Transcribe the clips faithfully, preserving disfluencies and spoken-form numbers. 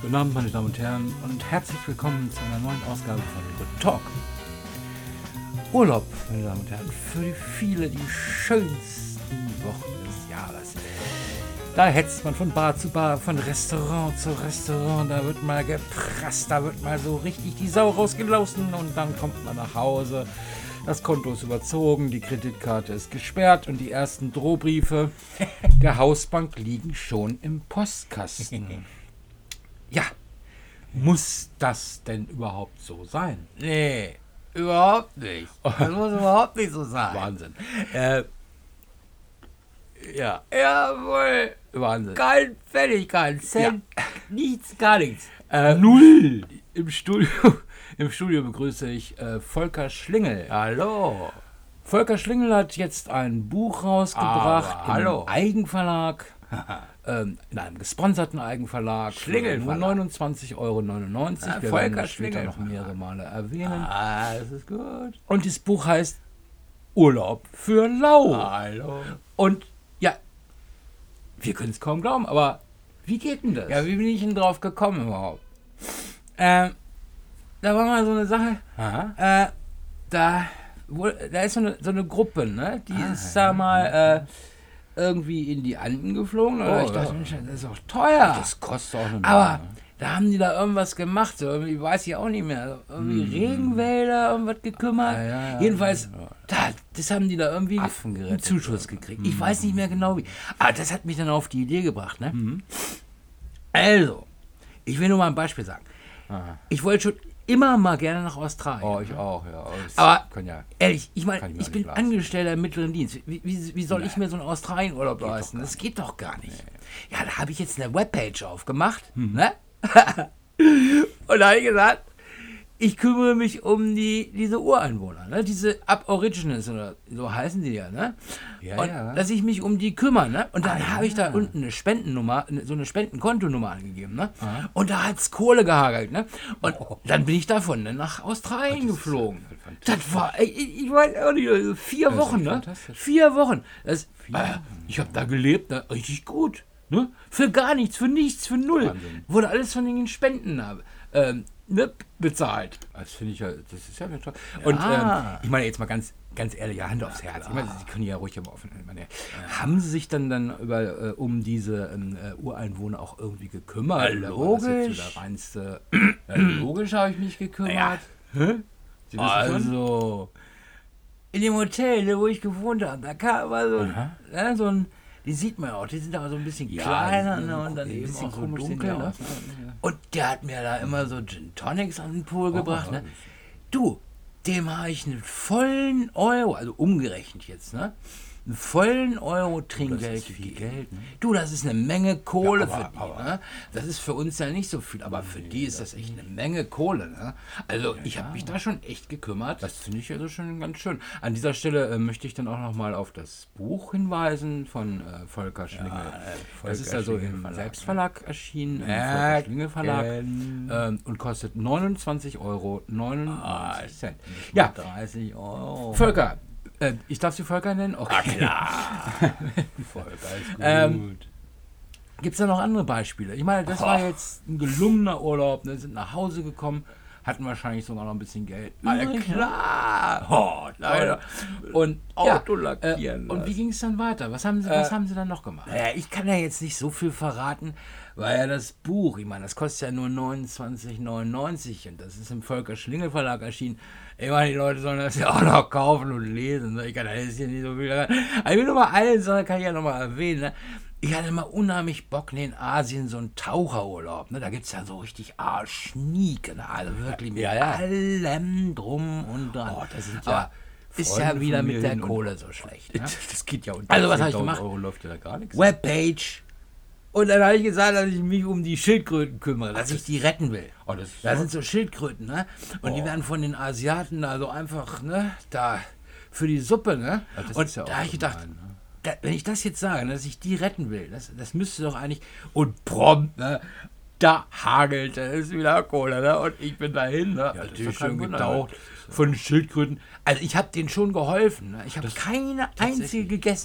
Guten Abend, meine Damen und Herren, und herzlich willkommen zu einer neuen Ausgabe von Good Talk. Urlaub, meine Damen und Herren, für viele die schönsten Wochen des Jahres. Da hetzt man von Bar zu Bar, von Restaurant zu Restaurant, da wird mal gepresst, da wird mal so richtig die Sau rausgelassen und dann kommt man nach Hause. Das Konto ist überzogen, die Kreditkarte ist gesperrt und die ersten Drohbriefe der Hausbank liegen schon im Postkasten. Ja, muss das denn überhaupt so sein? Nee, überhaupt nicht. Das muss überhaupt nicht so sein. Wahnsinn. Äh, ja, Jawohl. Wahnsinn. Kein Pfennig, kein Cent, ja. Nichts, gar nichts. Äh, Null. Im Studio, im Studio begrüße ich äh, Volker Schlingel. Hallo. Volker Schlingel hat jetzt ein Buch rausgebracht Aber, hallo. im Eigenverlag. ähm, in einem gesponserten Eigenverlag. Schlingel Nur neunundzwanzig Euro neunundneunzig. Ah, Wir Volker werden später Schlingel noch mehrere Male erwähnen. Ah, das ist gut. Und das Buch heißt Urlaub für Lau. Hallo. Und ja, wir können es kaum glauben, aber wie geht denn das? Ja, wie bin ich denn drauf gekommen überhaupt? Ähm, da war mal so eine Sache, Aha. äh, da, wo, da ist so eine, so eine Gruppe, ne? Die Ah, ist ja, da mal äh, irgendwie in die Anden geflogen. Oder Oh, ich dachte, ja. Mensch, das ist auch teuer. Das kostet auch eine Aber Menge. da haben die da irgendwas gemacht, so irgendwie weiß ich auch nicht mehr. Also irgendwie Regenwälder, irgendwas gekümmert. Ja, ja, ja. Jedenfalls, Ja. da, das haben die da irgendwie Affen einen gerettet, Zuschuss gekriegt. Ich weiß nicht mehr genau wie. Aber das hat mich dann auf die Idee gebracht, ne? Mhm. Also, ich will nur mal ein Beispiel sagen. Aha. Ich wollte schon immer mal gerne nach Australien. Oh, ich auch, ja. Das Aber kann ja. ehrlich, ich meine, Kann ich mir ich nicht bin leisten. Angestellter im mittleren Dienst. Wie, wie, wie soll ich mir so einen Australienurlaub Geht doch leisten? gar Das geht doch gar nicht. Ja, da habe ich jetzt eine Webpage aufgemacht. Ne? Und da habe ich gesagt, ich kümmere mich um die, diese Ureinwohner, ne? Diese Aborigines, oder so heißen die ja, ne? Ja, und ja. dass ich mich um die kümmere, ne? Und dann Ah, habe ich da ja. unten eine Spendennummer, so eine Spendenkontonummer angegeben, ne? Und da hat's Kohle gehagelt, ne? Und dann bin ich davon ne, nach Australien das ist geflogen. ja fantastisch. Das war, ich, ich weiß auch nicht, also vier ist Wochen, echt ne? fantastisch. Vier Wochen. Das, äh, ich habe da gelebt, ne? Richtig gut. Ne? Für gar nichts, für nichts, für null. Wahnsinn. Wurde alles von den Spenden ähm, ne, bezahlt. Das finde ich ja, das ist ja toll. Und ähm, Ah. ich meine jetzt mal ganz, ganz ehrlich, Hand aufs Herz. Ich meine, Sie können ja ruhig immer offen. Ich meine, haben Sie sich dann dann über, äh, um diese ähm, äh, Ureinwohner auch irgendwie gekümmert? Ja, Oder war das jetzt logisch. so der reinste, Ja, logisch habe ich mich gekümmert. Ja. Hä? Sie wissen schon? Also, In dem Hotel, ne, wo ich gewohnt habe, da kam mal so, Aha. ne, so ein, die sieht man ja auch, die sind aber so ein bisschen Ja, kleiner, die- ne, und dann die ein eben bisschen auch so komisch dunkel, dunkel, ne? aus, ne? Und der hat mir da immer so Gin Tonics an den Pool gebracht, ne? das- Du, dem habe ich einen vollen Euro, also umgerechnet jetzt, ne? Einen vollen Euro Trinkgeld ist viel gegeben. Geld, ne? Du, das ist eine Menge Kohle Ja, aber- für die, aber- ne? Das ist für uns ja nicht so viel, aber für die ist das echt eine Menge Kohle, ne? Also ich habe mich da schon echt gekümmert. Das finde ich also schon ganz schön. An dieser Stelle äh, möchte ich dann auch noch mal auf das Buch hinweisen von äh, Volker Schlingel. äh, das ist Volker also Schlingel im Verlag, Selbstverlag erschienen, im Ja, Volker Schlingel Verlag, kenn. ähm, und kostet neunundzwanzig Euro neunundneunzig Ah, Cent. Ja. Ja, dreißig Euro. Volker, äh, ich darf Sie Volker nennen? Okay. Klar. Volker ist gut. Ähm, Gibt es da noch andere Beispiele? Ich meine, das war Oh. jetzt ein gelungener Urlaub, ne? Sind nach Hause gekommen, hatten wahrscheinlich sogar noch ein bisschen Geld. Ja, übrig, ne? klar. Oh, leider. Und Auto ja, lackieren äh, und wie lassen. ging es dann weiter? Was haben Sie, was haben Sie dann noch gemacht? Naja, ich kann ja jetzt nicht so viel verraten, weil ja das Buch, ich meine, das kostet ja nur neunundzwanzig neunundneunzig und das ist im Volker Schlingel Verlag erschienen. Ich meine, die Leute sollen das ja auch noch kaufen und lesen. Ne? Ich kann da jetzt hier nicht so viel daran. Aber ich will nur mal eine Sache, kann ich ja noch mal erwähnen. Ne? Ich hatte mal unheimlich Bock in Asien, so einen Taucherurlaub. Ne? Da gibt es ja so richtig Arschnieke, ne? Also wirklich mit Ja, ja. allem drum und dran. Oh, das sind ja Aber ist Freunde ja wieder von mit mir der hin und- Kohle so schlecht. Ne? Das geht ja unter Also, was hab ich zehntausend gemacht? Euro läuft ja da gar nichts. Webpage. Und dann habe ich gesagt, dass ich mich um die Schildkröten kümmere, dass ich die retten will. Oh, das ist Da so- sind so Schildkröten, ne? Und die Oh. werden von den Asiaten also einfach, ne, da für die Suppe, ne? Ja, das und ist ja auch da habe ich gedacht, gemein, ne? da, wenn ich das jetzt sage, ne, dass ich die retten will, das, das müsste doch eigentlich. Und prompt, ne? Da hagelte es wieder Kohle, ne? Und ich bin dahin, ne? das ist Natürlich doch kein schon Wunder, getaucht das ist so. von Schildkröten. Also ich habe denen schon geholfen, ne? Ich habe keine einzige tatsächlich. gegessen.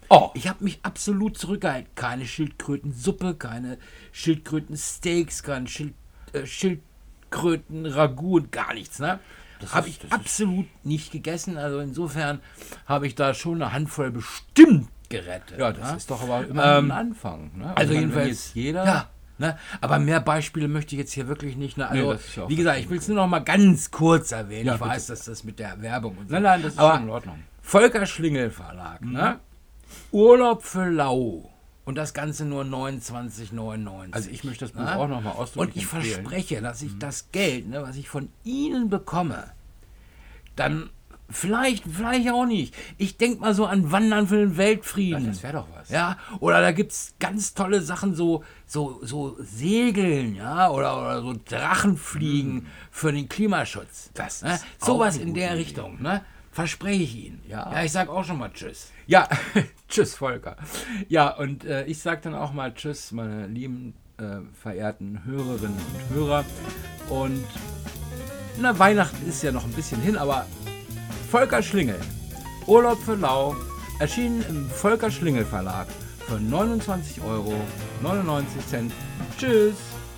Oh. Ich habe mich absolut zurückgehalten. Keine Schildkrötensuppe, keine Schildkrötensteaks, kein Schild, äh, Schildkröten-Ragout und gar nichts, ne? Habe ich absolut nicht gegessen. Also insofern habe ich da schon eine Handvoll bestimmt gerettet. Ja, das ne? ist doch aber immer Ähm, ein Anfang. Ne? Also wenn jedenfalls jetzt jeder... Ja, ne? Aber mehr Beispiele möchte ich jetzt hier wirklich nicht. Ne? Also, Nee, das ist ja auch wie gesagt, ich will es nur noch mal ganz kurz erwähnen. Ja, ich bitte. weiß, dass das mit der Werbung und so. Nein, nein, das ist aber schon in Ordnung. Volker Schlingel Verlag, Mhm. ne? Urlaub für Lau. Und das Ganze nur neunundzwanzig neunundneunzig. Also ich möchte das Buch ne? auch noch mal ausdrücklich Und ich empfehlen. verspreche, dass ich das Geld, ne, was ich von Ihnen bekomme, dann vielleicht, vielleicht auch nicht. Ich denke mal so an Wandern für den Weltfrieden. Ja, das wäre doch was. Ja, oder da gibt es ganz tolle Sachen, so, so, so Segeln, ja, oder, oder so Drachenfliegen Mhm. für den Klimaschutz. Das ne? ist Sowas auch eine in gute der Idee. Richtung, ne? Verspreche ich Ihnen. Ja. ja, ich sag auch schon mal Tschüss. Ja, tschüss, Volker. Ja, und äh, ich sage dann auch mal tschüss, meine lieben, äh, verehrten Hörerinnen und Hörer. Und na, Weihnachten ist ja noch ein bisschen hin, aber Volker Schlingel, Urlaub für Lau, erschienen im Volker Schlingel Verlag für neunundzwanzig Euro neunundneunzig. Tschüss.